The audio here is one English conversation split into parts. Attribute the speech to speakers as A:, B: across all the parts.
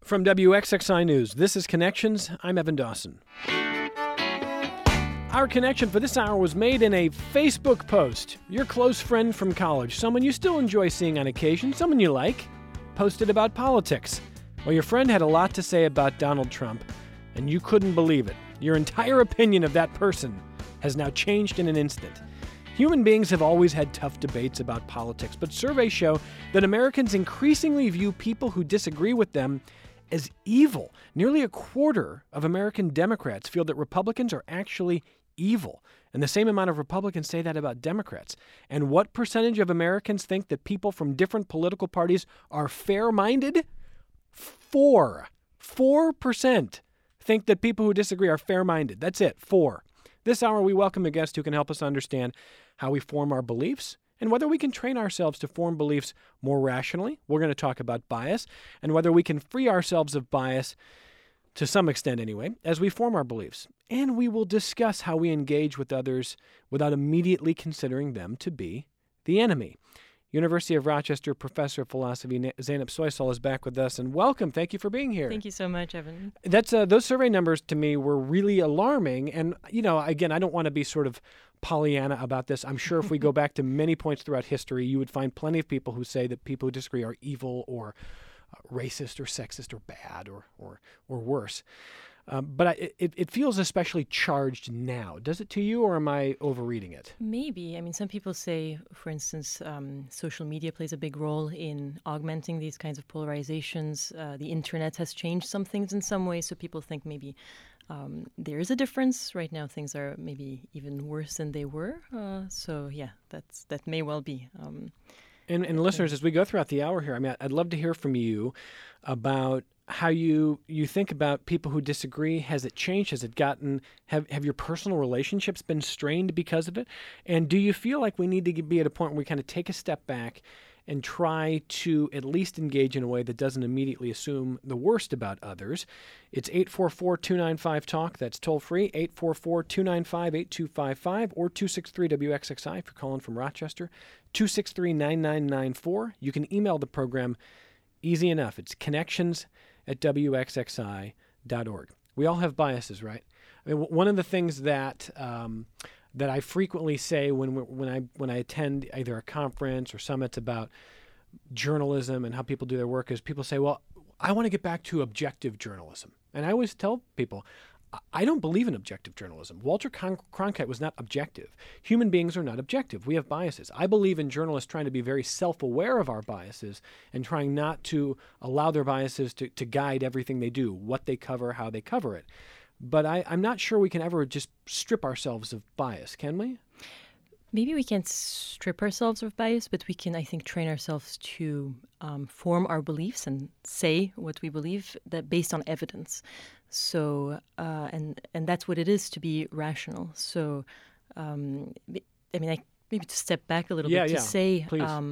A: From WXXI News, this is Connections. I'm Evan Dawson. Our connection for this hour was made in a Facebook post. Your close friend from college, someone you still enjoy seeing on occasion, someone you like, posted about politics. Well, your friend had a lot to say about Donald Trump, and you couldn't believe it. Your entire opinion of that person has now changed in an instant. Human beings have always had tough debates about politics, but surveys show that Americans increasingly view people who disagree with them as evil. Nearly a quarter of American Democrats feel that Republicans are actually evil, and the same amount of Republicans say that about Democrats. And what percentage of Americans think that people from different political parties are fair-minded? 4% think that people who disagree are fair-minded. That's it, 4. This hour, we welcome a guest who can help us understand how we form our beliefs and whether we can train ourselves to form beliefs more rationally. We're going to talk about bias and whether we can free ourselves of bias, to some extent anyway, as we form our beliefs. And we will discuss how we engage with others without immediately considering them to be the enemy. University of Rochester professor of philosophy Zeynep Soysal is back with us, and welcome. Thank you for being here.
B: Thank you so much, Evan.
A: That's those survey numbers to me were really alarming, and again, I don't want to be sort of Pollyanna about this. I'm sure if we go back to many points throughout history, you would find plenty of people who say that people who disagree are evil or racist or sexist or bad or worse. But it feels especially charged now. Does it to you, or am I overreading it?
B: Maybe. I mean, some people say, for instance, social media plays a big role in augmenting these kinds of polarizations. The internet has changed some things in some ways, so people think maybe there is a difference. Right now, things are maybe even worse than they were. So, yeah, that may well be.
A: And listeners, as we go throughout the hour here, I mean, I'd love to hear from you about how you think about people who disagree. Has it changed? Has it gotten, have your personal relationships been strained because of it? And do you feel like we need to be at a point where we kind of take a step back and try to at least engage in a way that doesn't immediately assume the worst about others? It's 844-295-TALK. That's toll free, 844-295-8255 or 263-WXXI if you're calling from Rochester, 263-9994. You can email the program. Easy enough. It's connections@wxxi.org. We all have biases, right? I mean, one of the things that that I frequently say when I attend either a conference or summits about journalism and how people do their work is people say, well, I want to get back to objective journalism. And I always tell people, I don't believe in objective journalism. Walter Cronkite was not objective. Human beings are not objective. We have biases. I believe in journalists trying to be very self-aware of our biases and trying not to allow their biases to guide everything they do, what they cover, how they cover it. But I'm not sure we can ever just strip ourselves of bias, can we?
B: Maybe we can't strip ourselves of bias, but we can, I think, train ourselves to form our beliefs and say what we believe that based on evidence. So, and that's what it is to be rational. So, maybe to step back a little bit to say,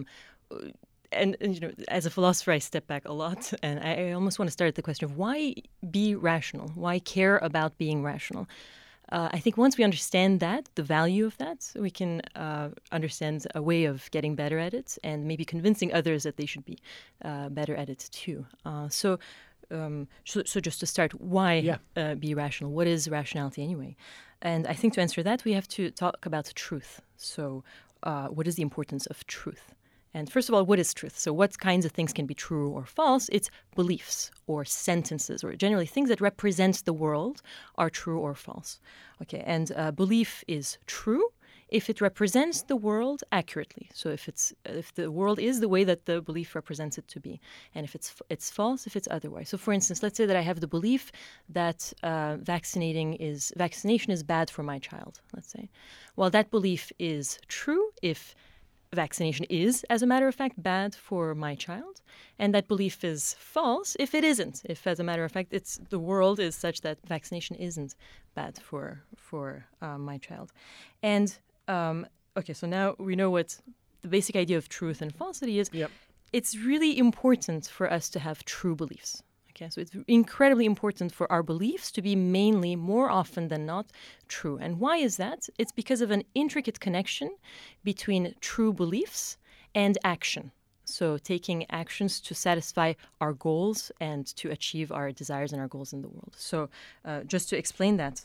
B: and as a philosopher, I step back a lot, and I almost want to start at the question of why be rational? Why care about being rational? I think once we understand that, the value of that, we can understand a way of getting better at it and maybe convincing others that they should be better at it too. So just to start, why be rational? What is rationality anyway? And I think to answer that, we have to talk about truth. So what is the importance of truth? And first of all, what is truth? So what kinds of things can be true or false? It's beliefs or sentences or generally things that represent the world are true or false. Okay, and belief is true if it represents the world accurately. So if the world is the way that the belief represents it to be, and if it's false if it's otherwise. So for instance, let's say that I have the belief that vaccination is bad for my child. Let's say, well, that belief is true if vaccination is, as a matter of fact, bad for my child, and that belief is false if it isn't. If, as a matter of fact, the world is such that vaccination isn't bad for my child. And okay, so now we know what the basic idea of truth and falsity is.
A: Yep.
B: It's really important for us to have true beliefs. Okay, so it's incredibly important for our beliefs to be mainly, more often than not, true. And why is that? It's because of an intricate connection between true beliefs and action. So taking actions to satisfy our goals and to achieve our desires and our goals in the world. So just to explain that,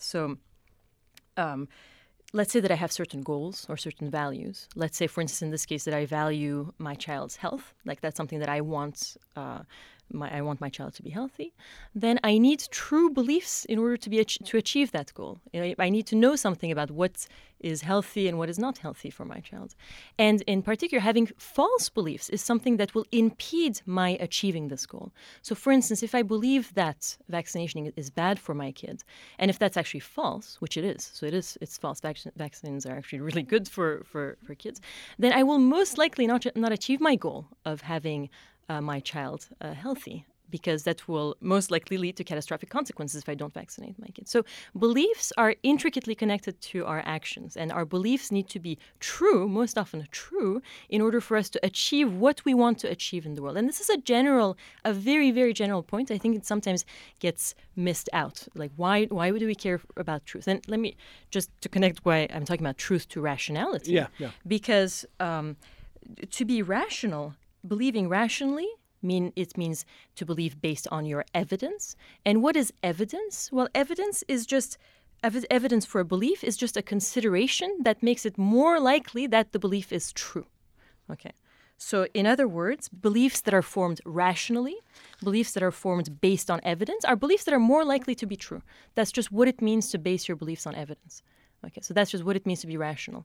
B: let's say that I have certain goals or certain values. Let's say, for instance, in this case, that I value my child's health. Like that's something that I want. I want my child to be healthy. Then I need true beliefs in order to achieve that goal. I need to know something about what is healthy and what is not healthy for my child. And in particular, having false beliefs is something that will impede my achieving this goal. So for instance, if I believe that vaccination is bad for my kid, and if that's actually false, which it is, so it's false, vaccines are actually really good for kids, then I will most likely not achieve my goal of having my child healthy, because that will most likely lead to catastrophic consequences if I don't vaccinate my kids. So beliefs are intricately connected to our actions, and our beliefs need to be true, most often true, in order for us to achieve what we want to achieve in the world. And this is a very, very general point. I think it sometimes gets missed out. Like, why do we care about truth? And let me just to connect why I'm talking about truth to rationality.
A: Yeah.
B: Because to be rational, believing rationally means to believe based on your evidence. And what is evidence? Well, evidence is just evidence for a belief is just a consideration that makes it more likely that the belief is true. Okay. So in other words, beliefs that are formed rationally, beliefs that are formed based on evidence, are beliefs that are more likely to be true. That's just what it means to base your beliefs on evidence. Okay. So that's just what it means to be rational.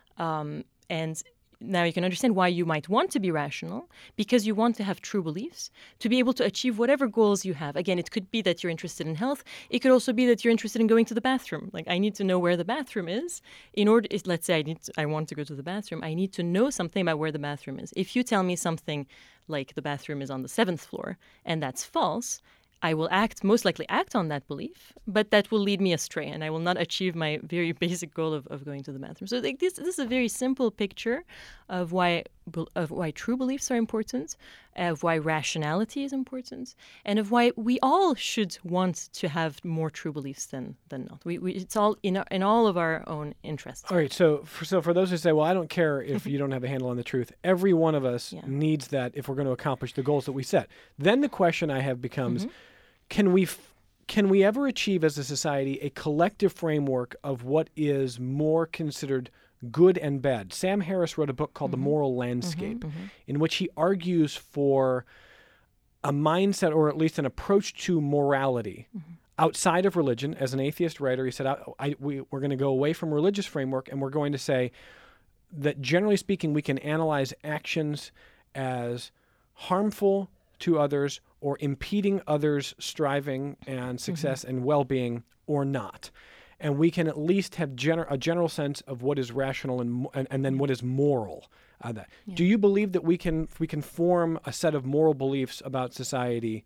B: And now you can understand why you might want to be rational, because you want to have true beliefs to be able to achieve whatever goals you have. Again, it could be that you're interested in health. It could also be that you're interested in going to the bathroom. Like, I need to know where the bathroom is in order. Let's say I want to go to the bathroom. I need to know something about where the bathroom is. If you tell me something like the bathroom is on the 7th floor and that's false, I will most likely act on that belief, but that will lead me astray, and I will not achieve my very basic goal of going to the bathroom. So this is a very simple picture of why true beliefs are important, of why rationality is important, and of why we all should want to have more true beliefs than not. It's all in all of our own interests.
A: All right. So for those who say, well, I don't care if you don't have a handle on the truth, every one of us needs that if we're going to accomplish the goals that we set. Then the question I have becomes, can we ever achieve as a society a collective framework of what is more considered good and bad? Sam Harris wrote a book called The Moral Landscape, in which he argues for a mindset, or at least an approach to morality outside of religion. As an atheist writer, he said, we're going to go away from religious framework, and we're going to say that generally speaking, we can analyze actions as harmful to others or impeding others' striving and success and well-being or not. And we can at least have a general sense of what is rational and then what is moral. Do you believe that we can form a set of moral beliefs about society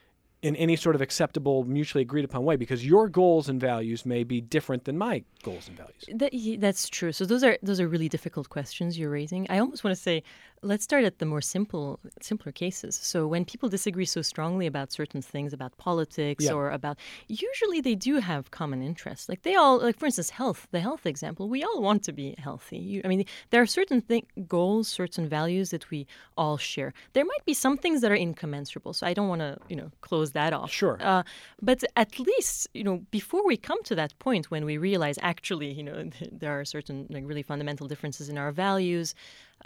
A: in any sort of acceptable, mutually agreed upon way? Because your goals and values may be different than my goals and values.
B: That's true. So those are really difficult questions you're raising. I almost want to say, let's start at the more simpler cases. So when people disagree so strongly about certain things, about politics or about, usually they do have common interests. Like they all, like for instance, the health example, we all want to be healthy. There are certain goals, certain values that we all share. There might be some things that are incommensurable. So I don't want to, close that off.
A: Sure.
B: But at least, before we come to that point when we realize actually, there are certain really fundamental differences in our values,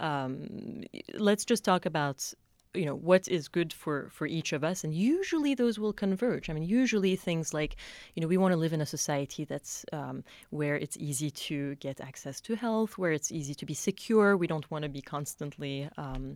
B: let's just talk about, what is good for each of us. And usually those will converge. Usually things like, we want to live in a society that's where it's easy to get access to health, where it's easy to be secure. We don't want to be constantly,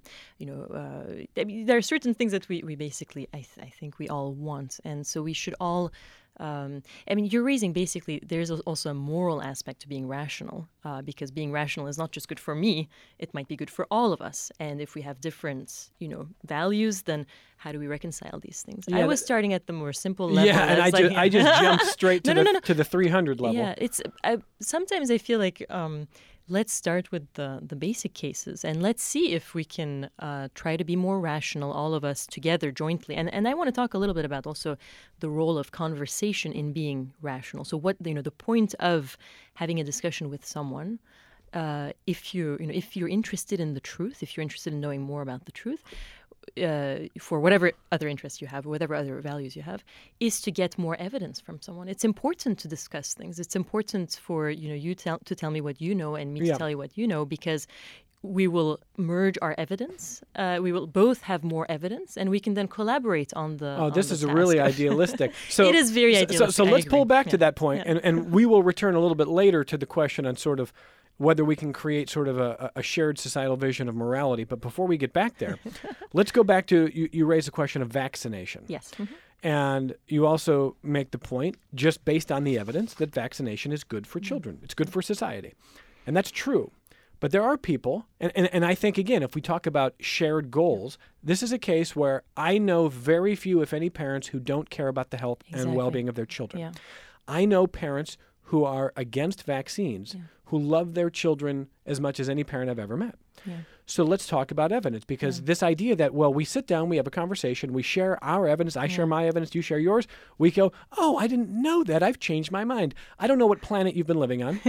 B: there are certain things that we basically, I think we all want. And so we should all you're raising basically, there's also a moral aspect to being rational, because being rational is not just good for me, it might be good for all of us. And if we have different, values, then how do we reconcile these things? I was starting at the more simple level.
A: Yeah, and I just jumped straight to the 300 level.
B: Yeah, sometimes I feel like let's start with the basic cases, and let's see if we can try to be more rational, all of us together jointly. And I want to talk a little bit about also the role of conversation in being rational. So what, the point of having a discussion with someone if you're interested in the truth, if you're interested in knowing more about the truth, for whatever other interests you have, whatever other values you have, is to get more evidence from someone. It's important to discuss things. It's important for you to tell me what you know and me to tell you what you know, because we will merge our evidence. We will both have more evidence, and we can then collaborate on the.
A: Oh, this is really idealistic. So
B: it is very idealistic.
A: So let's pull back to that point, and we will return a little bit later to the question on sort of whether we can create sort of a shared societal vision of morality. But before we get back there, let's go back to you raised the question of vaccination.
B: Yes. Mm-hmm.
A: And you also make the point, just based on the evidence, that vaccination is good for children. It's good for society. And that's true. But there are people, and I think, again, if we talk about shared goals, this is a case where I know very few, if any, parents who don't care about the health and well-being of their children.
B: Yeah.
A: I know parents who are against vaccines who love their children as much as any parent I've ever met.
B: Yeah.
A: So let's talk about evidence, because this idea that, well, we sit down, we have a conversation, we share our evidence, I share my evidence, you share yours, we go, oh, I didn't know that, I've changed my mind. I don't know what planet you've been living on.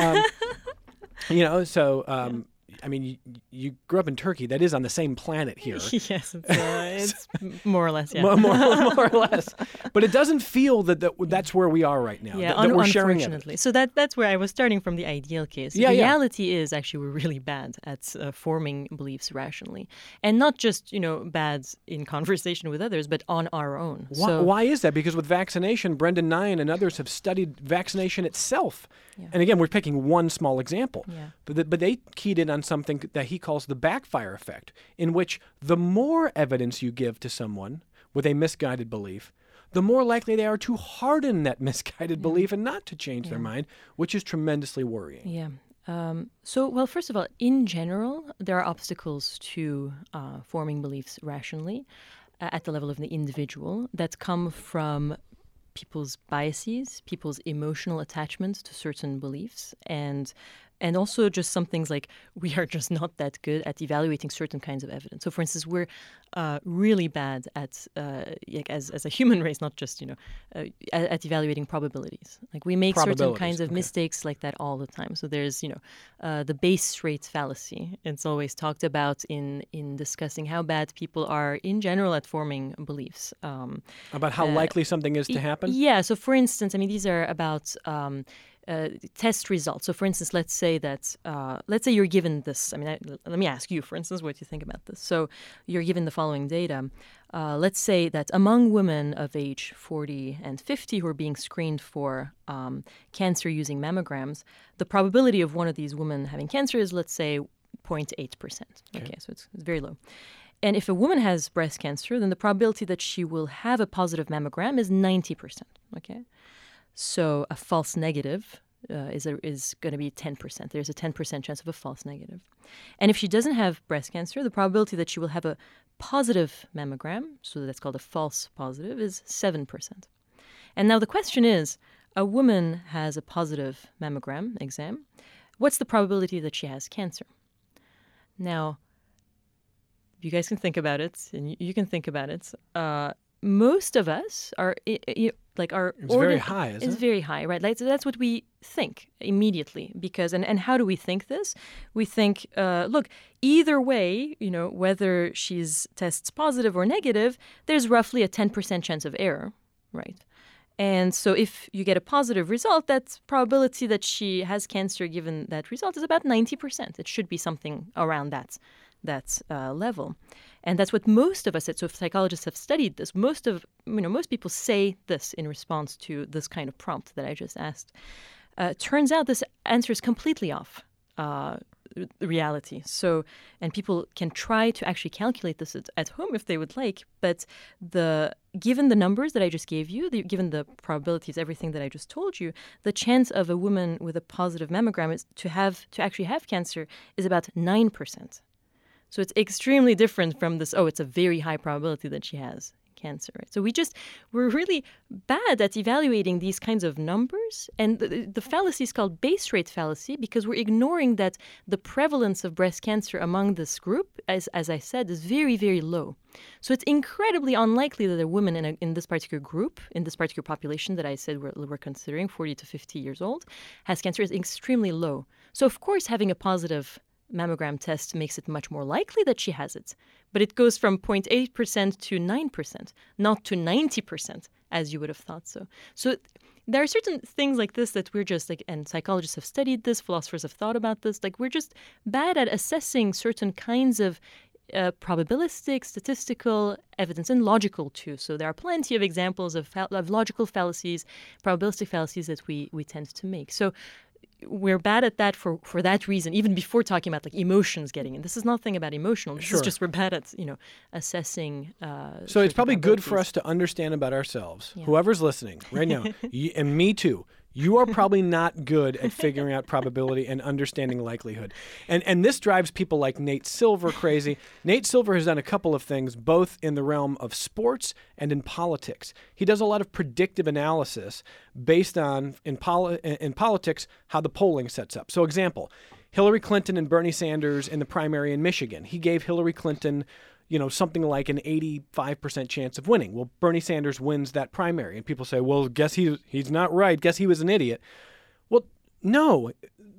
A: I mean, you grew up in Turkey. That is on the same planet here.
B: Yes, it's more or less, yeah.
A: more or less. But it doesn't feel that's where we are right now, that we're sharing
B: unfortunately. So that's where I was starting from, the ideal case.
A: Yeah,
B: reality is actually we're really bad at forming beliefs rationally. And not just, bad in conversation with others, but on our own.
A: Why is that? Because with vaccination, Brendan Nyhan and others have studied vaccination itself.
B: Yeah.
A: And again, we're picking one small example.
B: Yeah.
A: But they keyed in on something that he calls the backfire effect, in which the more evidence you give to someone with a misguided belief, the more likely they are to harden that misguided belief and not to change their mind, which is tremendously worrying.
B: Yeah. Well, first of all, in general, there are obstacles to forming beliefs rationally at the level of the individual that come from people's biases, people's emotional attachment to certain beliefs, and also just some things like we are just not that good at evaluating certain kinds of evidence. So, for instance, we're really bad at, as a human race, not just, at evaluating probabilities. Like we make certain kinds of mistakes like that all the time. So there's, the base rate fallacy. It's always talked about in discussing how bad people are in general at forming beliefs.
A: About how likely something is to happen?
B: Yeah. So, for instance, these are about test results. So, for instance, let's say you're given this. Let me ask you, for instance, what you think about this. So, you're given the following data. Let's say that among women of age 40 and 50 who are being screened for cancer using mammograms, the probability of one of these women having cancer is, let's say, 0.8%. Okay, so it's very low. And if a woman has breast cancer, then the probability that she will have a positive mammogram is 90%. Okay. So a false negative is going to be 10%. There's a 10% chance of a false negative. And if she doesn't have breast cancer, the probability that she will have a positive mammogram, so that's called a false positive, is 7%. And now the question is, a woman has a positive mammogram exam. What's the probability that she has cancer? Now, you guys can think about it, and you can think about it. Most of us are it's
A: very high, isn't it?
B: It's very high, right? So that's what we think immediately, because and how do we think this? We think, look, either way, whether she's tests positive or negative, there's roughly a 10% chance of error, right? And so if you get a positive result, that probability that she has cancer given that result is about 90%. It should be something around that level. And that's what most of us said. So if psychologists have studied this, most people say this in response to this kind of prompt that I just asked. Turns out this answer is completely off reality. So, and people can try to actually calculate this at home if they would like, but given the numbers that I just gave you, given the probabilities, everything that I just told you, the chance of a woman with a positive mammogram is to actually have cancer is about 9%. So it's extremely different from this, it's a very high probability that she has cancer. Right? So we're really bad at evaluating these kinds of numbers. And the fallacy is called base rate fallacy because we're ignoring that the prevalence of breast cancer among this group, as I said, is very, very low. So it's incredibly unlikely that a woman in this particular group, in this particular population that I said we're considering, 40 to 50 years old, has cancer is extremely low. So of course, having a positive mammogram test makes it much more likely that she has it. But it goes from 0.8% to 9%, not to 90%, as you would have thought so. So there are certain things like this that we're just like, and psychologists have studied this, philosophers have thought about this, like we're just bad at assessing certain kinds of probabilistic, statistical evidence, and logical too. So there are plenty of examples of logical fallacies, probabilistic fallacies that we tend to make. So we're bad at that for that reason, even before talking about like emotions getting in. This is nothing about emotional. This is just we're bad at, assessing.
A: So it's probably good for us to understand about ourselves. Yeah. Whoever's listening right now, and me too, you are probably not good at figuring out probability and understanding likelihood. And this drives people like Nate Silver crazy. Nate Silver has done a couple of things, both in the realm of sports and in politics. He does a lot of predictive analysis based on, in politics, how the polling sets up. So example, Hillary Clinton and Bernie Sanders in the primary in Michigan. He gave Hillary Clinton something like an 85% chance of winning. Well, Bernie Sanders wins that primary. And people say, well, guess he's not right. Guess he was an idiot. Well, no.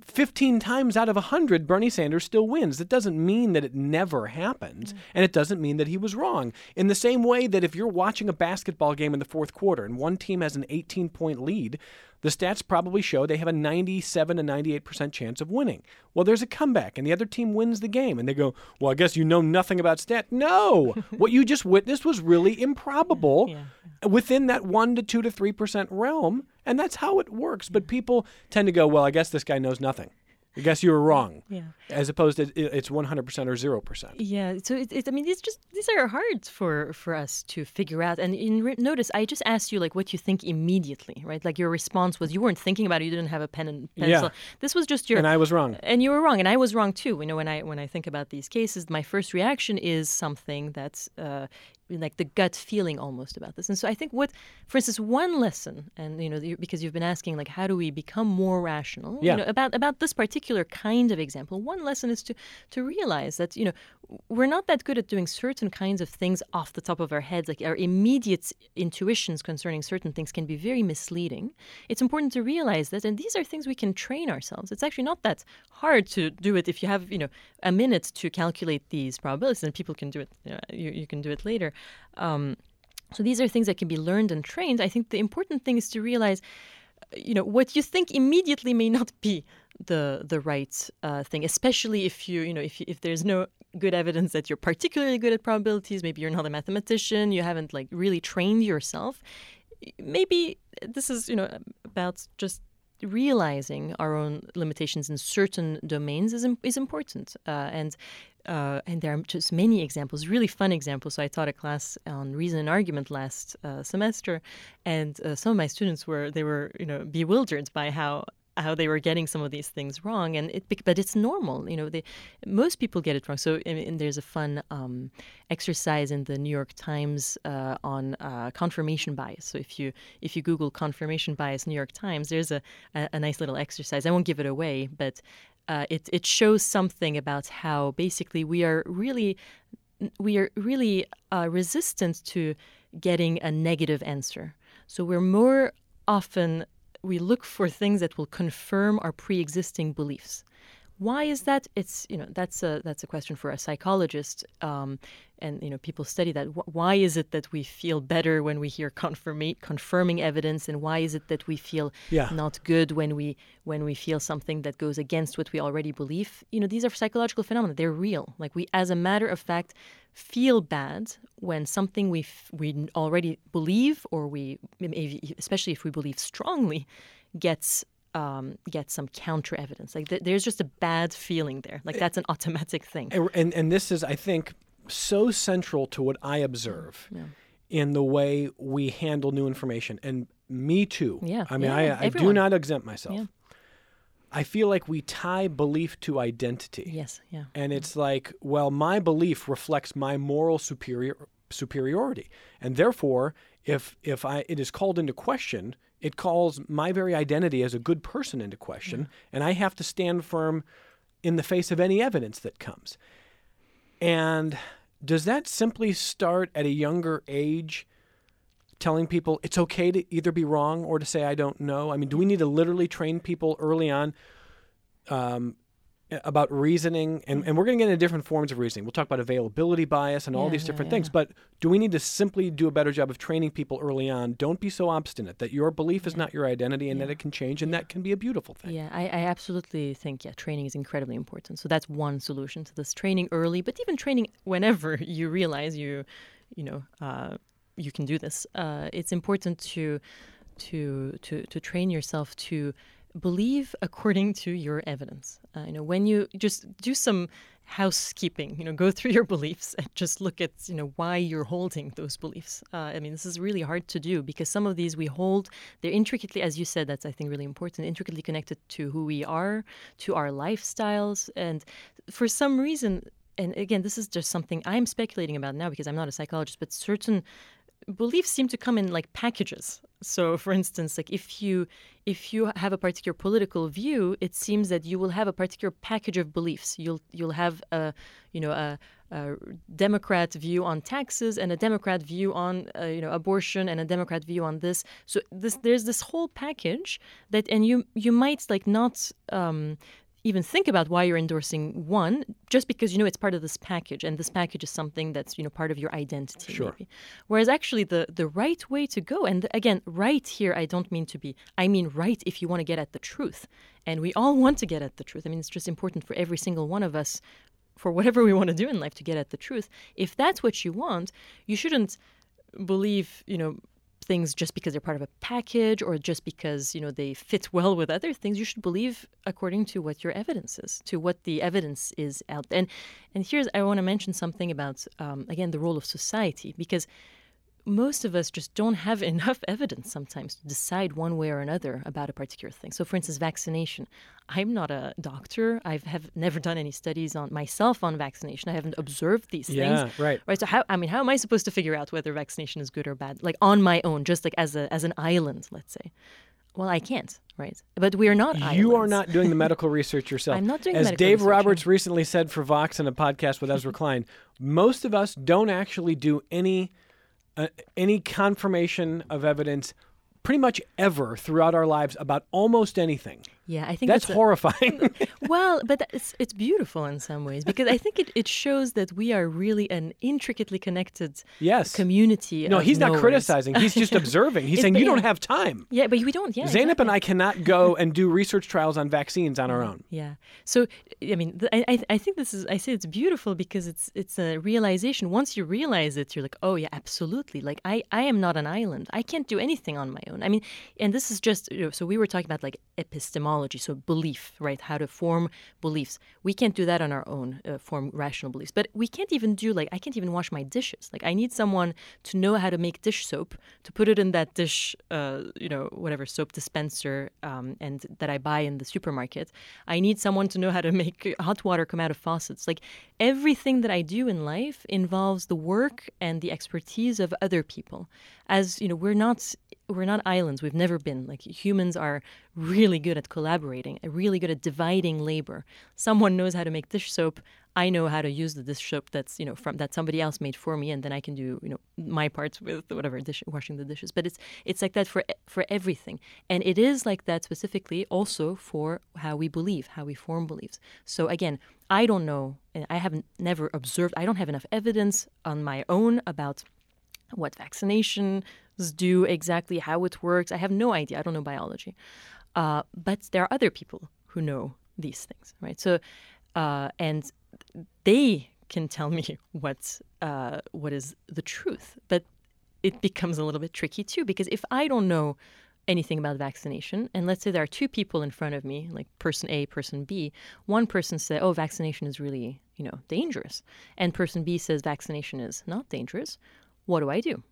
A: 15 times out of 100, Bernie Sanders still wins. That doesn't mean that it never happens, and it doesn't mean that he was wrong. In the same way that if you're watching a basketball game in the fourth quarter and one team has an 18-point lead, the stats probably show they have a 97 to 98% chance of winning. Well, there's a comeback, and the other team wins the game, and they go, well, I guess you know nothing about stat. No! What you just witnessed was really improbable within that 1 to 2 to 3% realm, and that's how it works. But people tend to go, well, I guess this guy knows nothing. I guess you were wrong. Yeah. As opposed to it's 100% or 0%.
B: Yeah. So these are hard for us to figure out. And notice, I just asked you like what you think immediately, right? Like your response was you weren't thinking about it. You didn't have a pen and pencil. Yeah. This was just
A: And I was wrong.
B: And you were wrong. And I was wrong too. When I think about these cases, my first reaction is something that's like the gut feeling almost about this. And so I think for instance, one lesson, and because you've been asking like how do we become more rational, about this particular kind of example, one lesson is to realize that we're not that good at doing certain kinds of things off the top of our heads. Like our immediate intuitions concerning certain things can be very misleading. It's important to realize that, and these are things we can train ourselves. It's actually not that hard to do it if you have a minute to calculate these probabilities, and people can do it. You can do it later. So these are things that can be learned and trained. I think the important thing is to realize, what you think immediately may not be the right thing, especially if there's no good evidence that you're particularly good at probabilities. Maybe you're not a mathematician. You haven't like really trained yourself. Maybe this is about just realizing our own limitations in certain domains is important. And there are just many examples, really fun examples. So I taught a class on reason and argument last semester, and some of my students were bewildered by how they were getting some of these things wrong, but it's normal. Most people get it wrong. So and there's a fun exercise in the New York Times on confirmation bias. So if you Google confirmation bias New York Times, there's a nice little exercise. I won't give it away, but it shows something about how basically we are really resistant to getting a negative answer. So we're more often we look for things that will confirm our pre-existing beliefs. Why is that? It's that's a question for a psychologist, and people study that. Why is it that we feel better when we hear confirming evidence, and why is it that we feel not good when we feel something that goes against what we already believe? These are psychological phenomena. They're real. Like we, as a matter of fact, feel bad when something we already believe, or maybe especially if we believe strongly, gets some counter evidence. Like there's just a bad feeling there. Like that's an automatic thing.
A: And this is, I think, so central to what I observe in the way we handle new information. And me too.
B: Yeah.
A: I mean, I do not exempt myself. Yeah. I feel like we tie belief to identity.
B: Yes, yeah.
A: And it's like, well, my belief reflects my moral superiority. And therefore, if it is called into question, it calls my very identity as a good person into question, and I have to stand firm in the face of any evidence that comes. And does that simply start at a younger age, telling people it's okay to either be wrong or to say I don't know? I mean, do we need to literally train people early on about reasoning? And we're going to get into different forms of reasoning. We'll talk about availability bias and all these different things. But do we need to simply do a better job of training people early on? Don't be so obstinate that your belief is not your identity and that it can change, and that can be a beautiful thing.
B: Yeah, I absolutely think, training is incredibly important. So that's one solution to this, training early, but even training whenever you realize you can do this. It's important to train yourself to believe according to your evidence. When you just do some housekeeping, go through your beliefs and just look at, why you're holding those beliefs. This is really hard to do because some of these we hold, they're intricately, as you said, that's, I think, really important, intricately connected to who we are, to our lifestyles. And for some reason, and again, this is just something I'm speculating about now because I'm not a psychologist, but certain beliefs seem to come in like packages. So, for instance, like if you have a particular political view, it seems that you will have a particular package of beliefs. You'll have a Democrat view on taxes and a Democrat view on abortion and a Democrat view on this. So there's this whole package that, and you might like not even think about why you're endorsing one, just because it's part of this package, and this package is something that's part of your identity.
A: Sure.
B: Maybe. Whereas actually the right way to go, and again, right here, I mean right if you want to get at the truth, and we all want to get at the truth. It's just important for every single one of us, for whatever we want to do in life, to get at the truth. If that's what you want, you shouldn't believe things just because they're part of a package or just because they fit well with other things. You should believe according to what your evidence is, to what the evidence is out there. And here's, I want to mention something about again, the role of society, because most of us just don't have enough evidence sometimes to decide one way or another about a particular thing. So, for instance, vaccination. I'm not a doctor. I have never done any studies on myself on vaccination. I haven't observed these things.
A: Yeah, right.
B: So how am I supposed to figure out whether vaccination is good or bad, like on my own, just like as an island, let's say? Well, I can't, right? But we are not islands.
A: You are not doing the medical research yourself.
B: I'm not doing
A: As
B: medical
A: Dave
B: research.
A: Roberts recently said for Vox in a podcast with Ezra Klein, most of us don't actually do any confirmation of evidence pretty much ever throughout our lives about almost anything.
B: Yeah, I think
A: that's horrifying.
B: Well, but it's beautiful in some ways, because I think it shows that we are really an intricately connected community.
A: No, he's not
B: knowers.
A: criticizing. He's just observing. He's saying you don't have time.
B: Yeah, but we don't. Yeah,
A: Zeynep and I cannot go and do research trials on vaccines on our own.
B: Yeah. So, I think this is, I say it's beautiful because it's a realization. Once you realize it, you're like, oh yeah, absolutely. Like I am not an island. I can't do anything on my own. And this is just, so we were talking about like epistemology, so belief, right? How to form beliefs. We can't do that on our own, form rational beliefs. But we can't even do, I can't even wash my dishes. Like I need someone to know how to make dish soap, to put it in that dish, whatever soap dispenser, and that I buy in the supermarket. I need someone to know how to make hot water come out of faucets. Like everything that I do in life involves the work and the expertise of other people. As we're not islands. We've never been. Like humans are really good at collaborating, really good at dividing labor. Someone knows how to make dish soap. I know how to use the dish soap that's that somebody else made for me, and then I can do my parts with whatever washing the dishes. But it's like that for everything, and it is like that specifically also for how we believe, how we form beliefs. So again, I don't know, and I haven't never observed. I don't have enough evidence on my own about what vaccinations do exactly, how it works. I have no idea. I don't know biology. But there are other people who know these things, right? So, and they can tell me what is the truth. But it becomes a little bit tricky too, because if I don't know anything about vaccination, and let's say there are two people in front of me, like person A, person B, one person says, oh, vaccination is really, dangerous. And person B says vaccination is not dangerous. What do I do?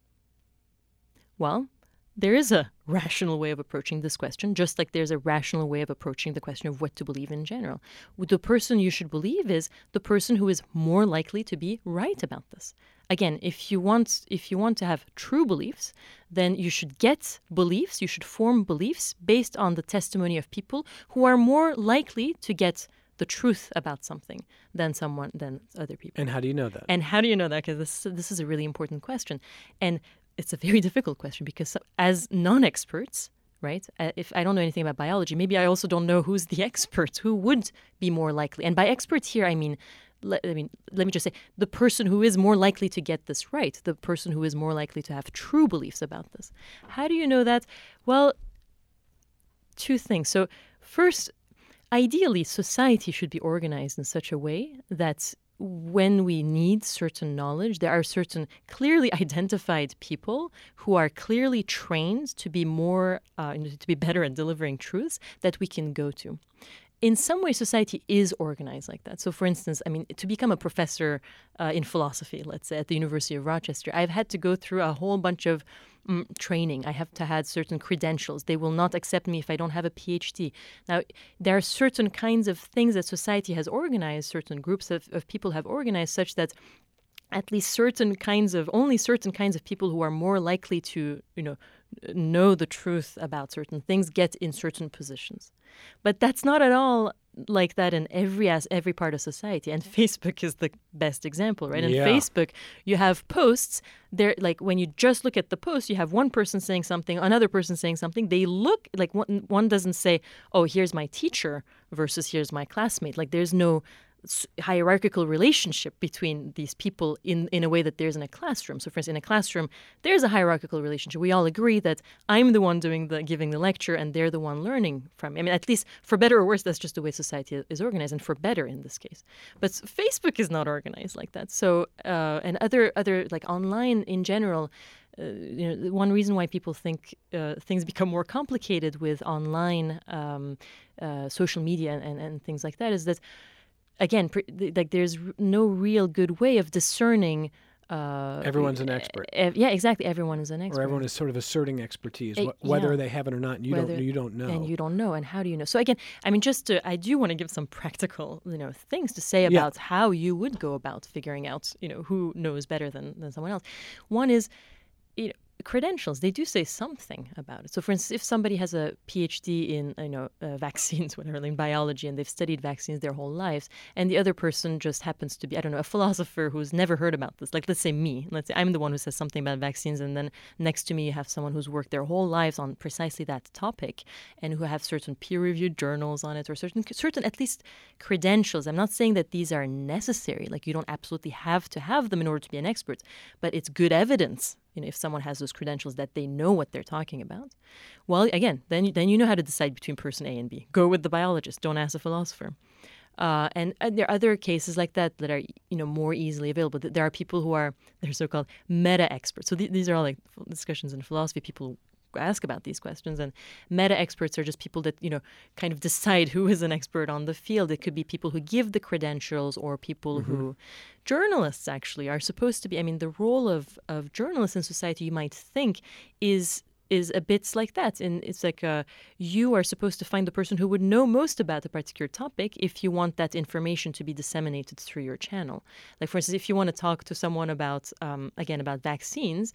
B: Well, there is a rational way of approaching this question, just like there's a rational way of approaching the question of what to believe in general. The person you should believe is the person who is more likely to be right about this. again, if you want to have true beliefs, then you should get beliefs, you should form beliefs based on the testimony of people who are more likely to get the truth about something than other people.
A: And how do you know that?
B: And how do you know that? Because this is a really important question. And it's a very difficult question because as non-experts, right, if I don't know anything about biology, maybe I also don't know who's the experts, who would be more likely. And by experts here, I mean, let me just say, the person who is more likely to get this right, the person who is more likely to have true beliefs about this. How do you know that? Well, two things. So first, ideally, society should be organized in such a way that when we need certain knowledge, there are certain clearly identified people who are clearly trained to be more, to be better at delivering truths that we can go to. In some way, society is organized like that. So, for instance, I mean, to become a professor in philosophy, let's say, at the University of Rochester, I've had to go through a whole bunch of training. I have to have certain credentials. They will not accept me if I don't have a PhD. Now, there are certain kinds of things that society has organized, certain groups of people have organized such that at least only certain kinds of people who are more likely to, know the truth about certain things get in certain positions. But that's not at all like that in every part of society. And Facebook is the best example, right? In Facebook, you have posts. There, like when you just look at the post, you have one person saying something, another person saying something. They look like one doesn't say, "Oh, here's my teacher," versus "Here's my classmate." Like there's no hierarchical relationship between these people in a way that there's in a classroom. So, for instance, in a classroom, there's a hierarchical relationship. We all agree that I'm the one giving the lecture and they're the one learning from me. I mean, at least for better or worse, that's just the way society is organized, and for better in this case. But Facebook is not organized like that. So, and other like online in general, one reason why people think things become more complicated with online social media and things like that is that, again, like there's no real good way of discerning.
A: Everyone's an expert.
B: Yeah, exactly. Everyone is an expert.
A: Or everyone is sort of asserting expertise, whether they have it or not. And you don't know.
B: And you don't know. And how do you know? So again, I mean, I do want to give some practical, things to say about how you would go about figuring out, who knows better than someone else. One is, credentials. They do say something about it. So, for instance, if somebody has a PhD in vaccines, whatever, in biology, and they've studied vaccines their whole lives, and the other person just happens to be, I don't know, a philosopher who's never heard about this. Like, let's say me. Let's say I'm the one who says something about vaccines, and then next to me you have someone who's worked their whole lives on precisely that topic, and who have certain peer-reviewed journals on it, or certain at least credentials. I'm not saying that these are necessary. Like, you don't absolutely have to have them in order to be an expert, but it's good evidence. If someone has those credentials that they know what they're talking about, well, again, then you know how to decide between person A and B. Go with the biologist. Don't ask the philosopher. And there are other cases like that are more easily available. There are people they're so-called meta experts. So these are all like discussions in philosophy. People ask about these questions, and meta experts are just people that kind of decide who is an expert on the field. It could be people who give the credentials, or people who journalists actually are supposed to be. I mean, the role of journalists in society, you might think, is a bit like that. And it's like you are supposed to find the person who would know most about a particular topic if you want that information to be disseminated through your channel. Like, for instance, if you want to talk to someone about about vaccines,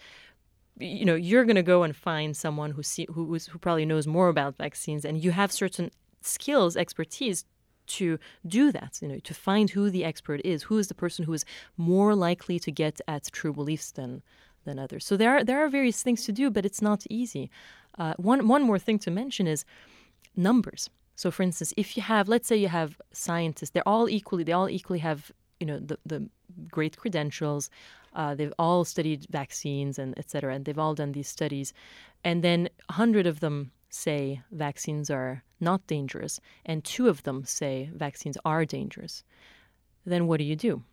B: you're going to go and find someone who probably knows more about vaccines, and you have certain skills, expertise to do that, to find who the expert is, who is the person who is more likely to get at true beliefs than others. So there are various things to do, but it's not easy. One more thing to mention is numbers. So, for instance, if let's say you have scientists, they all equally have the great credentials. They've all studied vaccines and et cetera, and they've all done these studies. And then 100 of them say vaccines are not dangerous, and 2 of them say vaccines are dangerous. Then what do you do?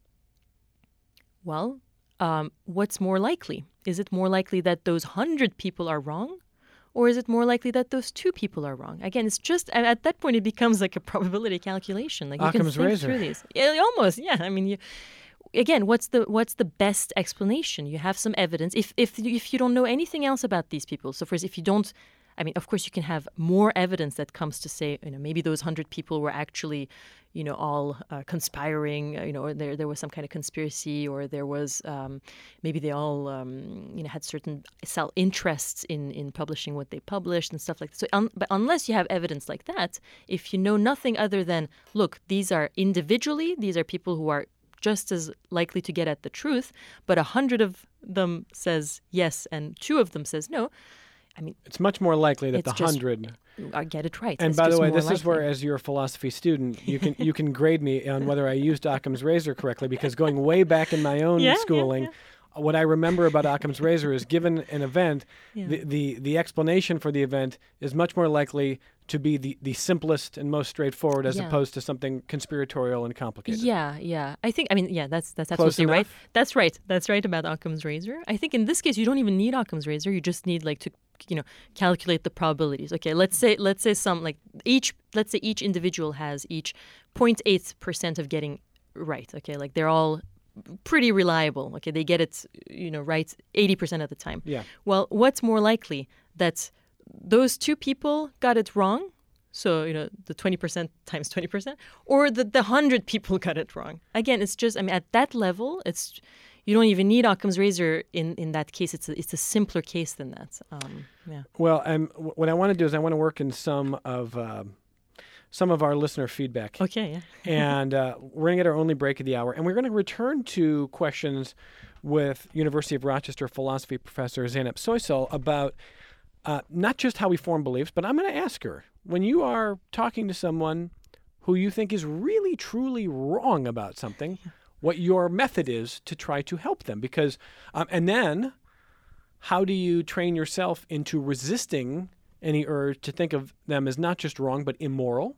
B: Well, what's more likely? Is it more likely that those 100 people are wrong? Or is it more likely that those 2 people are wrong? Again, it's just, at that point, it becomes like a probability calculation. Like, you can think through these. Yeah, almost, yeah. I mean, again, what's the best explanation? You have some evidence. If you don't know anything else about these people, so first, if you don't I mean, of course, you can have more evidence that comes to say, maybe those 100 people were actually, all conspiring, or there was some kind of conspiracy, or there was maybe they all, had certain interests in publishing what they published and stuff like that. So, but unless you have evidence like that, if you know nothing other than, look, these are people who are just as likely to get at the truth, but 100 of them says yes and 2 of them says no. I mean,
A: it's much more likely that the 100
B: get it right.
A: And
B: it's
A: by the way, this
B: likely.
A: is where, as your philosophy student, you can grade me on whether I used Occam's razor correctly, because going way back in my own schooling, what I remember about Occam's razor is, given an event, the explanation for the event is much more likely to be the simplest and most straightforward, as opposed to something conspiratorial and complicated.
B: Yeah. That's absolutely right. That's right. That's right about Occam's razor. I think in this case, you don't even need Occam's razor. You just need to calculate the probabilities. Okay, let's say each individual has each 0.8% of getting right. Okay, like they're all pretty reliable. Okay, they get it, right 80% of the time.
A: Yeah.
B: Well, what's more likely, that those 2 people got it wrong? So, the 20% times 20%, or the 100 people got it wrong? Again, it's just, at that level, you don't even need Occam's razor in that case. It's a simpler case than that.
A: Well, what I want to do is I want to work in some of our listener feedback.
B: Okay, yeah.
A: And we're going to get our only break of the hour. And we're going to return to questions with University of Rochester philosophy professor Zeynep Soysal about not just how we form beliefs, but I'm going to ask her, when you are talking to someone who you think is really, truly wrong about something, what your method is to try to help them. Because, and then how do you train yourself into resisting any urge to think of them as not just wrong, but immoral,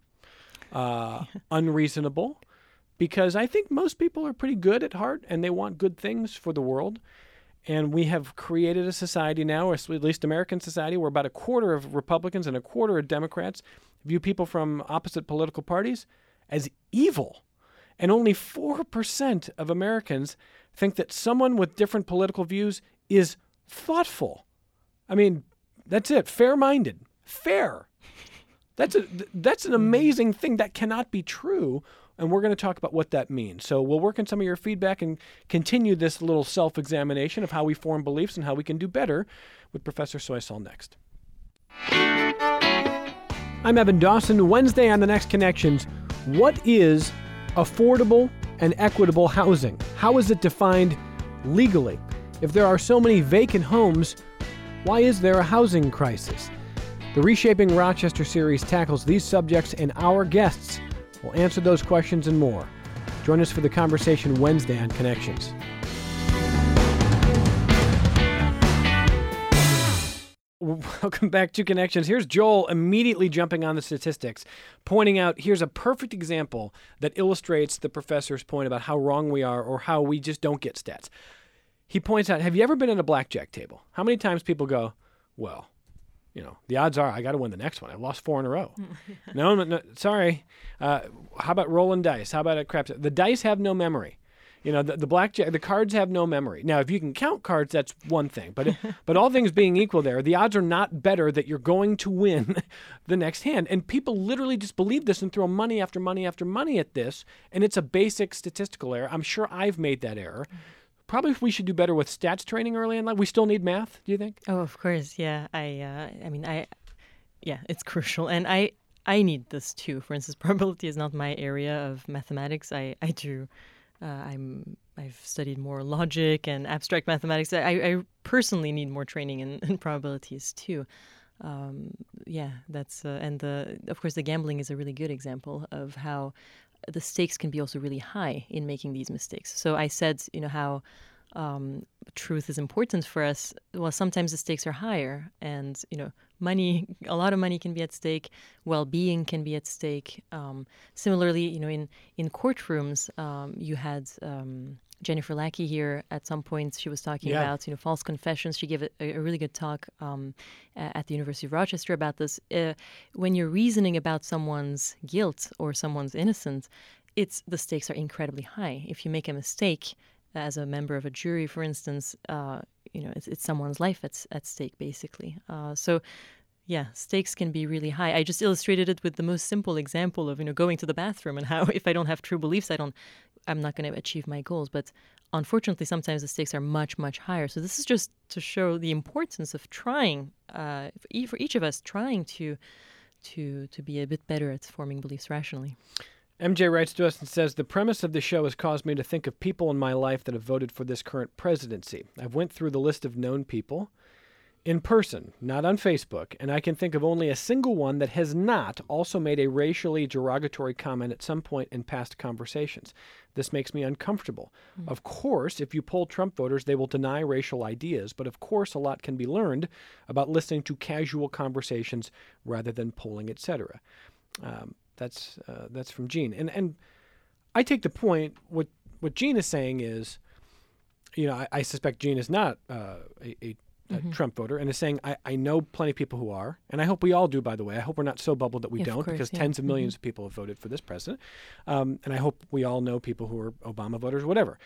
A: unreasonable? Because I think most people are pretty good at heart, and they want good things for the world. And we have created a society now, or at least American society, where about 1/4 of Republicans and 1/4 of Democrats view people from opposite political parties as evil. And only 4% of Americans think that someone with different political views is thoughtful. I mean, that's it. Fair-minded. Fair. That's an amazing thing. That cannot be true. And we're going to talk about what that means. So we'll work on some of your feedback and continue this little self-examination of how we form beliefs and how we can do better with Professor Soysal next. I'm Evan Dawson. Wednesday on The Next Connections. What is affordable and equitable housing? How is it defined legally? If there are so many vacant homes, why is there a housing crisis? The Reshaping Rochester series tackles these subjects, and our guests will answer those questions and more. Join us for the conversation Wednesday on Connections. Welcome back to Connections. Here's Joel immediately jumping on the statistics, pointing out here's a perfect example that illustrates the professor's point about how wrong we are, or how we just don't get stats. He points out, have you ever been at a blackjack table? How many times people go, well, the odds are I got to win the next one. I've lost 4 in a row. No, sorry. How about rolling dice? How about a craps? The dice have no memory. The blackjack, the cards have no memory. Now, if you can count cards, that's one thing. But all things being equal there, the odds are not better that you're going to win the next hand. And people literally just believe this and throw money after money after money at this. And it's a basic statistical error. I'm sure I've made that error. Probably we should do better with stats training early in life. We still need math, do you think?
B: Oh, of course, yeah. It's crucial, and I need this too. For instance, probability is not my area of mathematics. I've studied more logic and abstract mathematics. I personally need more training in probabilities too. Of course the gambling is a really good example of how the stakes can be also really high in making these mistakes. So I said, how truth is important for us. Well, sometimes the stakes are higher, and money, a lot of money can be at stake. Well-being can be at stake. Similarly, in courtrooms, you had Jennifer Lackey here at some point. She was talking about false confessions. She gave a really good talk at the University of Rochester about this. When you're reasoning about someone's guilt or someone's innocence, the stakes are incredibly high. If you make a mistake as a member of a jury, for instance, it's someone's life at stake, basically. So Yeah, stakes can be really high. I just illustrated it with the most simple example of, going to the bathroom and how if I don't have true beliefs, I'm not going to achieve my goals. But unfortunately, sometimes the stakes are much, much higher. So this is just to show the importance of trying, for each of us, trying to be a bit better at forming beliefs rationally.
A: MJ writes to us and says, the premise of the show has caused me to think of people in my life that have voted for this current presidency. I've went through the list of known people in person, not on Facebook, and I can think of only a single one that has not also made a racially derogatory comment at some point in past conversations. This makes me uncomfortable. Of course, if you poll Trump voters, they will deny racial ideas, but of course a lot can be learned about listening to casual conversations rather than polling, etc. That's from Gene. And I take the point, what Gene is saying is, I suspect Gene is not a Trump voter, and is saying, I know plenty of people who are, and I hope we all do, by the way. I hope we're not so bubbled that we don't, because tens of millions of people have voted for this president. And I hope we all know people who are Obama voters, whatever.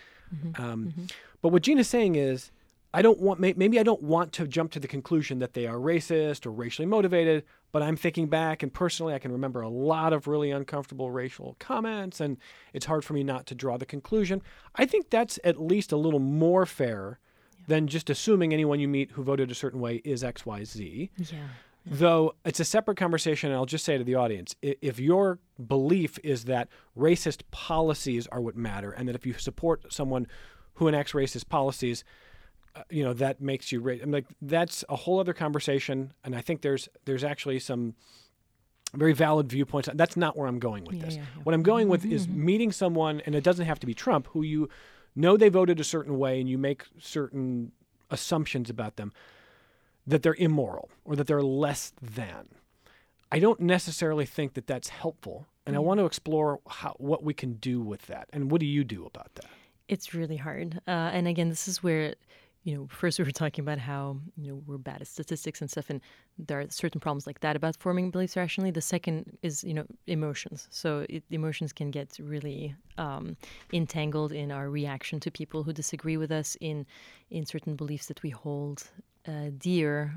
A: But what Gene is saying is, maybe I don't want to jump to the conclusion that they are racist or racially motivated, but I'm thinking back, and personally I can remember a lot of really uncomfortable racial comments, and it's hard for me not to draw the conclusion. I think that's at least a little more fair than just assuming anyone you meet who voted a certain way is X, Y, Z.
B: Yeah.
A: Though it's a separate conversation, and I'll just say to the audience, if your belief is that racist policies are what matter, and that if you support someone who enacts racist policies, that makes you racist. Like, that's a whole other conversation, and I think there's actually some very valid viewpoints. That's not where I'm going with this. What I'm going with is meeting someone, and it doesn't have to be Trump, who you know they voted a certain way, and you make certain assumptions about them, that they're immoral or that they're less than. I don't necessarily think that that's helpful, and I want to explore what we can do with that. And what do you do about that?
B: It's really hard. And again, this is where, first we were talking about how, we're bad at statistics and stuff, and there are certain problems like that about forming beliefs rationally. The second is, emotions. So emotions can get really entangled in our reaction to people who disagree with us in certain beliefs that we hold dear.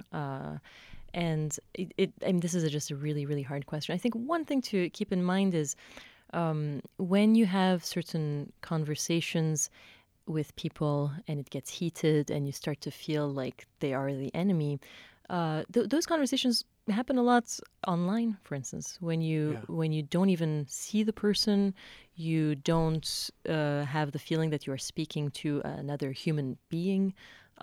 B: And this is just a really, really hard question. I think one thing to keep in mind is when you have certain conversations with people and it gets heated and you start to feel like they are the enemy, those conversations happen a lot online, for instance. When you don't even see the person, you don't have the feeling that you are speaking to another human being.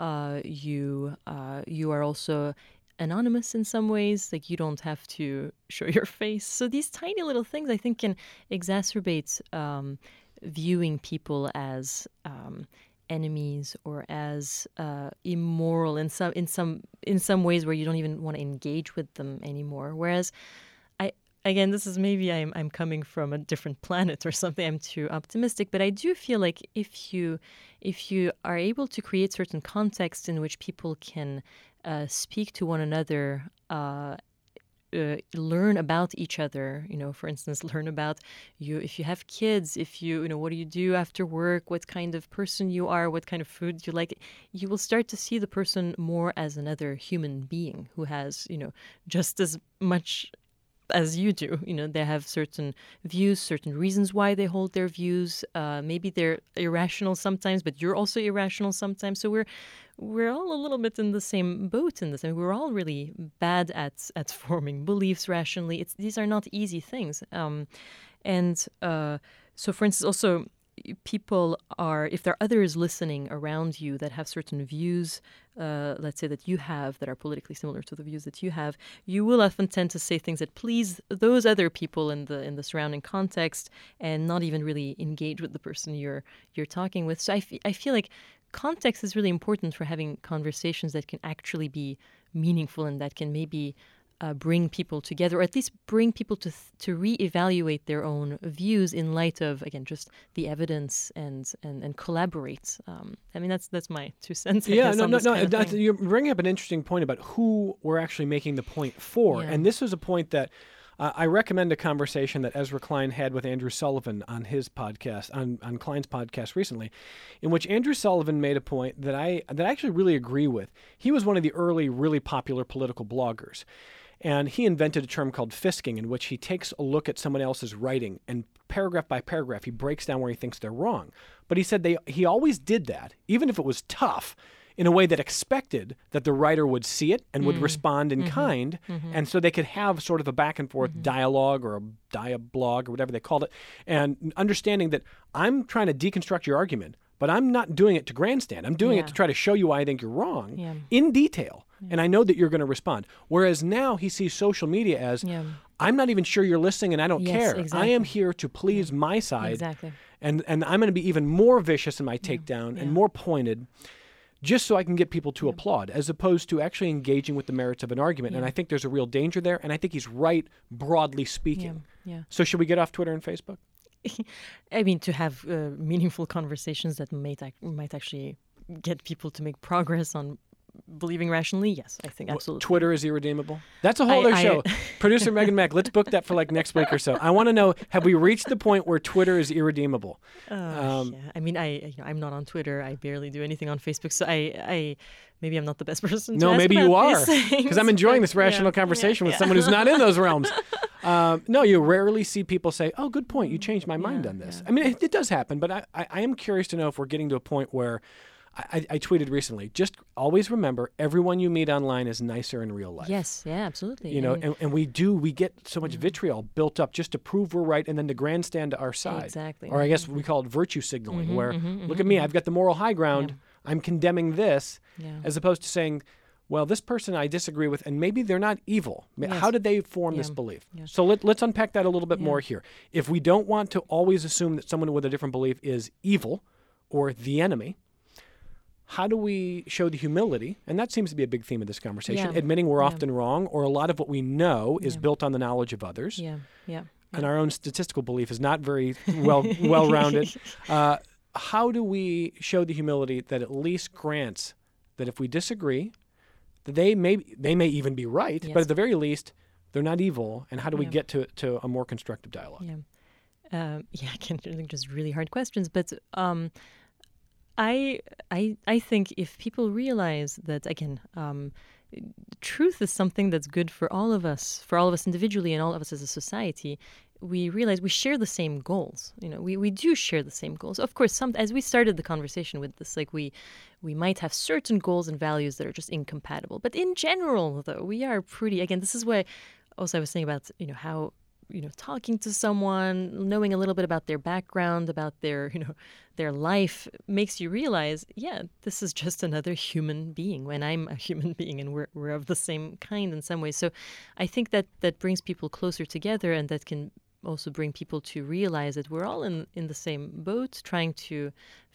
B: You are also anonymous in some ways, like you don't have to show your face. So these tiny little things, I think, can exacerbate viewing people as enemies or as immoral in some ways where you don't even want to engage with them anymore. Whereas, again, this is maybe I'm coming from a different planet or something. I'm too optimistic, but I do feel like if you are able to create certain contexts in which people can speak to one another, learn about each other, for instance, learn about you, if you have kids, if what do you do after work, what kind of person you are, what kind of food you like, you will start to see the person more as another human being who has, just as much as you do. They have certain views, certain reasons why they hold their views. Maybe they're irrational sometimes, but you're also irrational sometimes. So we're all a little bit in the same boat in this. I mean, we're all really bad at forming beliefs rationally. These are not easy things. So, for instance, also, people if there are others listening around you that have certain views, let's say that you have, that are politically similar to the views that you have, you will often tend to say things that please those other people in the surrounding context, and not even really engage with the person you're talking with. So I feel like context is really important for having conversations that can actually be meaningful and that can maybe bring people together, or at least bring people to reevaluate their own views in light of, again, just the evidence and collaborate. I mean, that's my 2 cents.
A: You're bringing up an interesting point about who we're actually making the point for, and this was a point that I recommend a conversation that Ezra Klein had with Andrew Sullivan on his podcast, on Klein's podcast recently, in which Andrew Sullivan made a point that I actually really agree with. He was one of the early, really popular political bloggers. And he invented a term called fisking, in which he takes a look at someone else's writing and paragraph by paragraph, he breaks down where he thinks they're wrong. But he said he always did that, even if it was tough, in a way that expected that the writer would see it and would respond in kind. And so they could have sort of a back and forth dialogue or a diablog or whatever they called it. And understanding that I'm trying to deconstruct your argument, but I'm not doing it to grandstand. I'm doing it to try to show you why I think you're wrong in detail. And I know that you're going to respond. Whereas now he sees social media as, I'm not even sure you're listening and I don't care.
B: Exactly.
A: I am here to please my side.
B: Exactly.
A: And I'm going to be even more vicious in my takedown and more pointed, just so I can get people to applaud, as opposed to actually engaging with the merits of an argument. And I think there's a real danger there. And I think he's right, broadly speaking. So should we get off Twitter and Facebook?
B: I mean, to have meaningful conversations that might actually get people to make progress on believing rationally, yes, I think absolutely.
A: Twitter is irredeemable? That's a whole other show. Producer Megan Mack, let's book that for like next week or so. I want to know, have we reached the point where Twitter is irredeemable?
B: Yeah. I mean, I'm not on Twitter. I barely do anything on Facebook, so I maybe I'm not the best person to ask
A: maybe you
B: about
A: are, because I'm enjoying this rational conversation with someone who's not in those realms. No, you rarely see people say, oh, good point, you changed my mind on this. I mean, it does happen, but I am curious to know if we're getting to a point where I tweeted recently, just always remember, everyone you meet online is nicer in real life.
B: Yes, yeah, absolutely.
A: You know, and we get so much vitriol built up just to prove we're right and then to grandstand to our side.
B: Exactly.
A: Or I guess we call it virtue signaling, where, look at me, I've got the moral high ground, I'm condemning this, as opposed to saying, well, this person I disagree with, and maybe they're not evil. How did they form this belief? So let's unpack that a little bit more here. If we don't want to always assume that someone with a different belief is evil or the enemy, how do we show the humility? And that seems to be a big theme of this conversation, admitting we're often wrong, or a lot of what we know is built on the knowledge of others. And our own statistical belief is not very well-rounded. How do we show the humility that at least grants that if we disagree, that they may even be right, but at the very least, they're not evil, and how do we get to a more constructive dialogue?
B: Again, just really hard questions, but I think if people realize that, again, truth is something that's good for all of us individually and all of us as a society, we realize we share the same goals. You know, we do share the same goals. Of course, as we started the conversation with this, like we might have certain goals and values that are just incompatible. But in general, though, we are pretty, again, this is why also I was saying about, how, talking to someone, knowing a little bit about their background, about their life makes you realize, this is just another human being, and I'm a human being, and we're of the same kind in some ways. So I think that brings people closer together, and that can also bring people to realize that we're all in the same boat, trying to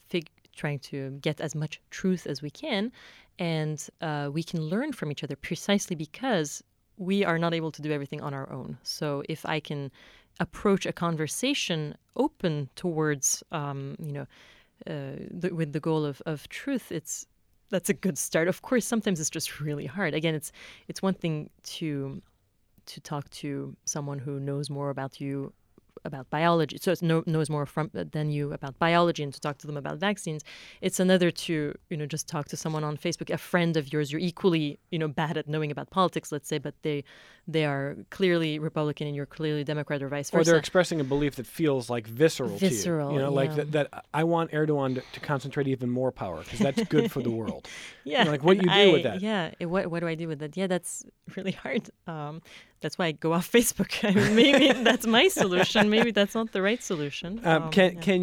B: get as much truth as we can, and we can learn from each other precisely because we are not able to do everything on our own. So if I can approach a conversation open towards, with the goal of truth, that's a good start. Of course, sometimes it's just really hard. Again, it's one thing to talk to someone who knows more about you, about biology, so knows more than you about biology, and to talk to them about vaccines. It's another to just talk to someone on Facebook, a friend of yours. You're equally bad at knowing about politics, let's say, but they are clearly Republican and you're clearly Democrat, or vice versa.
A: Or they're expressing a belief that feels like visceral to you. Like that I want Erdogan to concentrate even more power because that's good for the world. Like what you do with that.
B: What do I do with that? That's really hard. That's why I go off Facebook. I mean, maybe that's my solution. Maybe that's not the right solution.
A: Can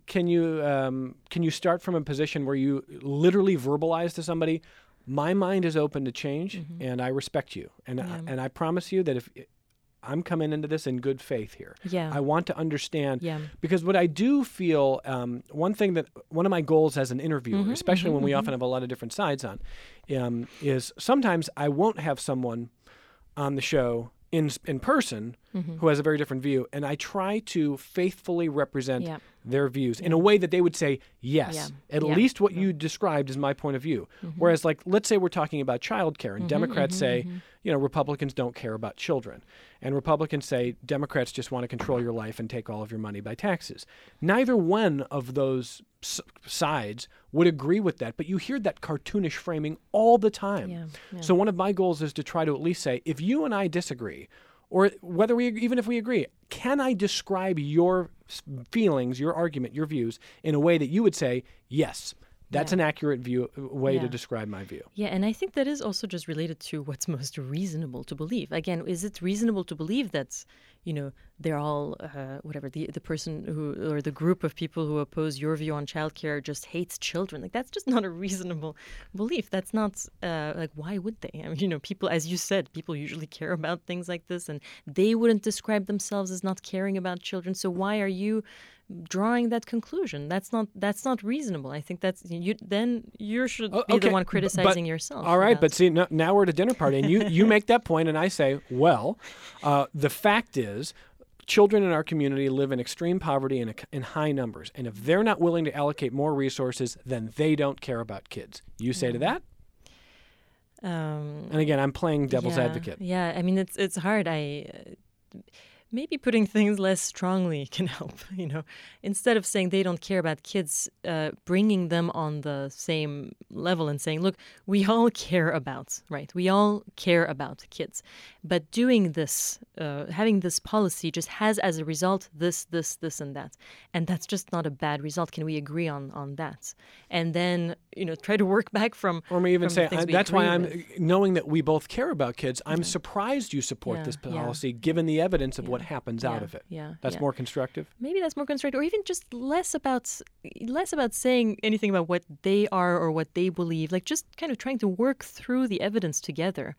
A: you start from a position where you literally verbalize to somebody, my mind is open to change, and I respect you, and I promise you that if I'm coming into this in good faith here, I want to understand, because what I do feel, one of my goals as an interviewer, especially when we often have a lot of different sides on, is sometimes I won't have someone on the show in person who has a very different view, and I try to faithfully represent their views in a way that they would say, yes, at least what you described is my point of view. Whereas, like, let's say we're talking about childcare, and Democrats say, Republicans don't care about children. And Republicans say, Democrats just want to control your life and take all of your money by taxes. Neither one of those sides would agree with that, but you hear that cartoonish framing all the time.
B: Yeah.
A: So one of my goals is to try to at least say, if you and I disagree, or even if we agree, can I describe your feelings, your argument, your views in a way that you would say, yes, that's an accurate way to describe my view?
B: Yeah, and I think that is also just related to what's most reasonable to believe. Again, is it reasonable to believe that, they're all, the person who, or the group of people who oppose your view on childcare just hates children? Like, that's just not a reasonable belief. That's not, why would they? I mean, people, as you said, people usually care about things like this, and they wouldn't describe themselves as not caring about children. So why are you drawing that conclusion? That's not reasonable. I think that's then you should be the one criticizing yourself.
A: All right, but see, now we're at a dinner party, and you make that point, and I say, well, the fact is, children in our community live in extreme poverty in high numbers, and if they're not willing to allocate more resources, then they don't care about kids. You say to that? And again, I'm playing devil's advocate.
B: Yeah, I mean, it's hard. Maybe putting things less strongly can help, Instead of saying they don't care about kids, bringing them on the same level and saying, look, we all care about, right? We all care about kids. But doing this, having this policy just has as a result this, and that. And that's just not a bad result. Can we agree on that? And then, try to work back from...
A: Or maybe even say, that's why I'm, knowing that we both care about kids, I'm surprised you support this policy, given the evidence of what happens out of it. That's more constructive?
B: Maybe that's more constructive, or even just less about saying anything about what they are or what they believe, like just kind of trying to work through the evidence together.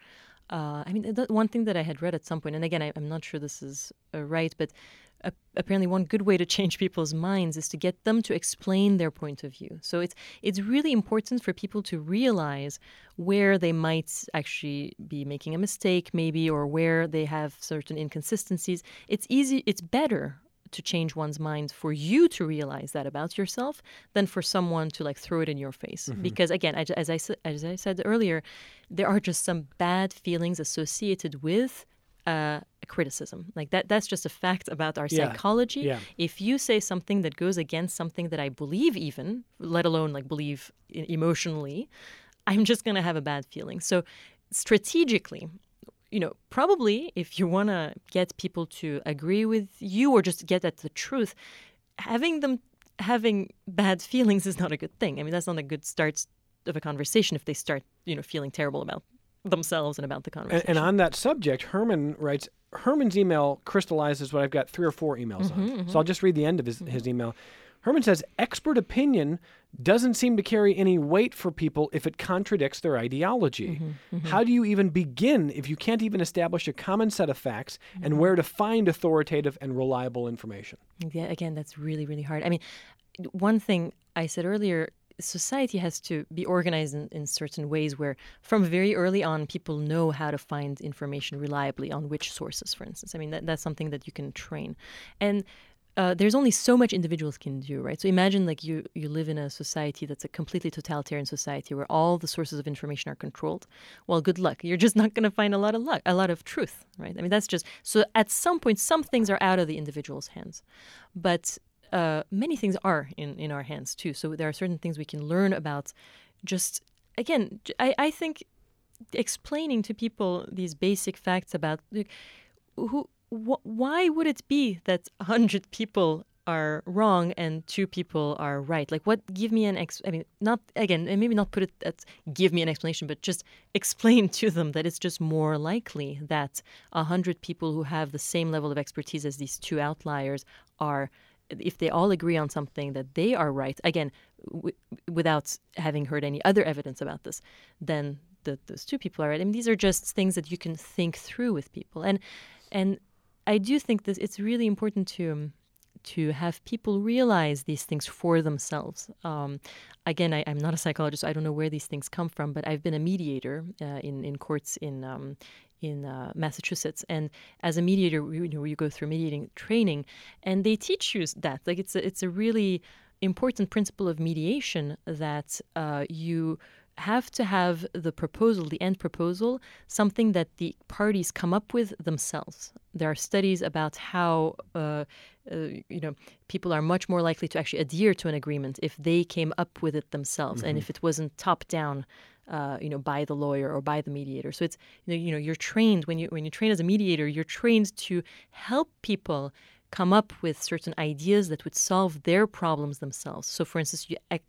B: One thing that I had read at some point, and again, I'm not sure this is right, but apparently one good way to change people's minds is to get them to explain their point of view. So it's really important for people to realize where they might actually be making a mistake, maybe, or where they have certain inconsistencies. It's better to change one's mind for you to realize that about yourself than for someone to throw it in your face. Mm-hmm. Because again, as I said earlier, there are just some bad feelings associated with criticism. That's just a fact about our psychology. Yeah. If you say something that goes against something that I believe, even, let alone believe emotionally, I'm just going to have a bad feeling. So strategically, probably if you want to get people to agree with you or just get at the truth, having bad feelings is not a good thing. I mean, that's not a good start of a conversation if they start, feeling terrible about themselves and about the conversation.
A: And on that subject, Herman writes, Herman's email crystallizes what I've got 3 or 4 emails on. Mm-hmm. So I'll just read the end of his email. Herman says, expert opinion doesn't seem to carry any weight for people if it contradicts their ideology. Mm-hmm, mm-hmm. How do you even begin if you can't even establish a common set of facts and where to find authoritative and reliable information?
B: Yeah, again, that's really, really hard. I mean, one thing I said earlier, society has to be organized in certain ways where from very early on people know how to find information reliably on which sources, for instance. I mean, that's something that you can train. And there's only so much individuals can do, right? So imagine you live in a society that's a completely totalitarian society where all the sources of information are controlled. Well, good luck. You're just not going to find a lot of truth, right? I mean, that's just, so at some point, some things are out of the individual's hands. But many things are in our hands too. So there are certain things we can learn about. Just, again, I think explaining to people these basic facts about why would it be that 100 people are wrong and 2 people are right? Give me not, again, and maybe not put it at give me an explanation, but just explain to them that it's just more likely that 100 people who have the same level of expertise as these 2 outliers are, if they all agree on something, that they are right, again, without having heard any other evidence about this, then those 2 people are right. I mean, these are just things that you can think through with people. And I do think that it's really important to have people realize these things for themselves. Again, I'm not a psychologist, so I don't know where these things come from, but I've been a mediator in courts in Massachusetts, and as a mediator, you go through mediating training, and they teach you that. It's a really important principle of mediation that you have to have the proposal, the end proposal, something that the parties come up with themselves. There are studies about how people are much more likely to actually adhere to an agreement if they came up with it themselves, and if it wasn't top down, by the lawyer or by the mediator. So it's you're trained when you train as a mediator, you're trained to help people come up with certain ideas that would solve their problems themselves. So, for instance,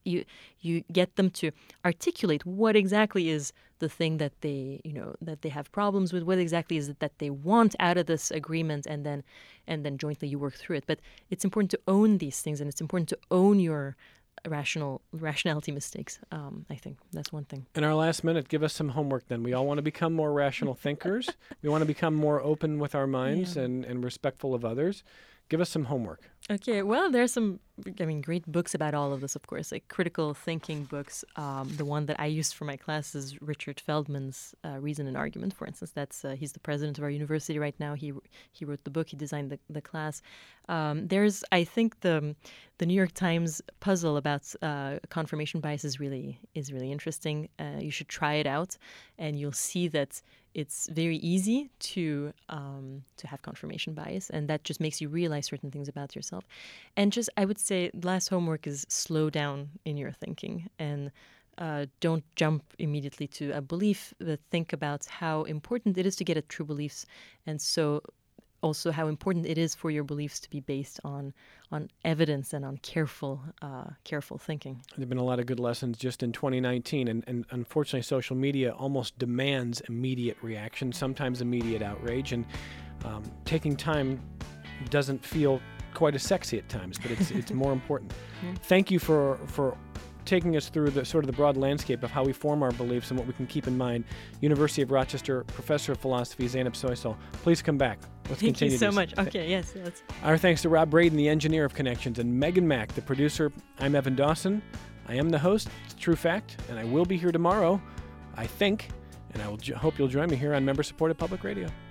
B: you get them to articulate what exactly is the thing that they have problems with, what exactly is it that they want out of this agreement, and then jointly you work through it. But it's important to own these things, and it's important to own your rationality mistakes. I think that's one thing.
A: In our last minute, give us some homework then. We all want to become more rational thinkers. We want to become more open with our minds and respectful of others. Give us some homework.
B: Okay, well, there's some, great books about all of this, of course, like critical thinking books. The one that I used for my class is Richard Feldman's Reason and Argument, for instance. He's the president of our university right now. He wrote the book. He designed the class. There's, I think, the New York Times puzzle about confirmation bias is really interesting. You should try it out, and you'll see that it's very easy to have confirmation bias, and that just makes you realize certain things about yourself. And just, I would say, last homework is slow down in your thinking, and don't jump immediately to a belief, but think about how important it is to get at true beliefs, and so also how important it is for your beliefs to be based on evidence and on careful thinking.
A: There have been a lot of good lessons just in 2019, and unfortunately social media almost demands immediate reaction, sometimes immediate outrage, and taking time doesn't feel quite as sexy at times, but it's more important. Thank you for taking us through the sort of the broad landscape of how we form our beliefs and what we can keep in mind. University of Rochester Professor of Philosophy Zeynep Soysal. Please come back. Let's continue this.
B: Thank you so much. Okay, yes.
A: Our thanks to Rob Braden, the engineer of Connections, and Megan Mack, the producer. I'm Evan Dawson. I am the host. It's a true fact, and I will be here tomorrow, I think, and I will hope you'll join me here on member-supported public radio.